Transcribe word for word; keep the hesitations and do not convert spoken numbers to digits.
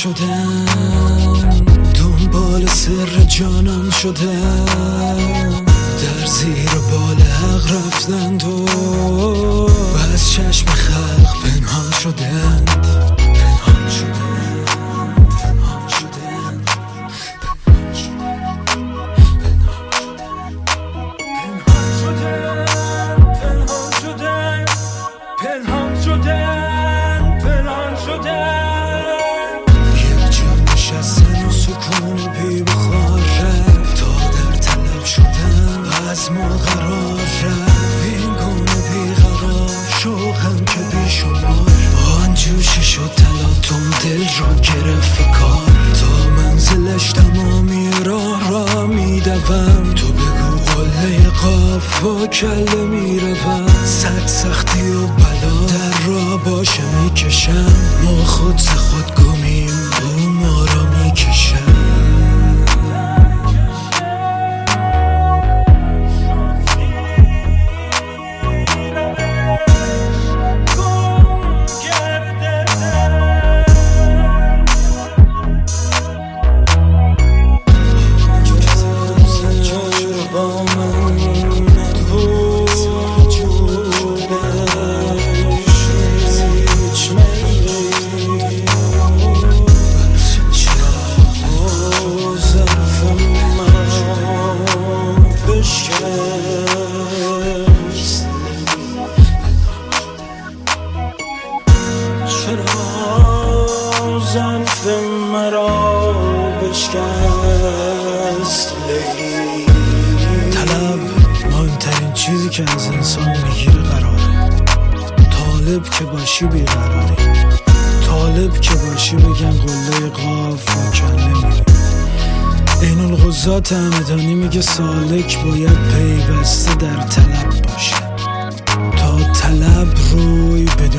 شدم، دنبال سر جانم شدم، در زیر بال حق رفتند و از چشم خلق پنهان شدند، پنهان شدند، پنهان شدند، پنهان شدند، پنهان شدند، پنهان شدند، پنهان شدند. یک جا نشستن و سکون بی بخار رفت، تا در طلب شدن از ما قرار رفت. این گونه بیقرار شوقم که بی شمار، آن جوشی شد تلاطم دل را گرفت فکار. تا منزلش تمامی راه را میدوم، تو بگو قله قاف و کله میروم. صد سختی و بلا در راه باشه میکشم، ما خود ز خود گمیم او ما را میکشم. زنف مرا بشکست لیلی. طلب مهمترین چیزی که از انسان میگیره قراره. طالب که باشی بیقراری، طالب که باشی بگن قله قاف و کله میری. این الغزات همدانی میگه سالک باید پیوسته در طلب باشه، تا طلب روی بدون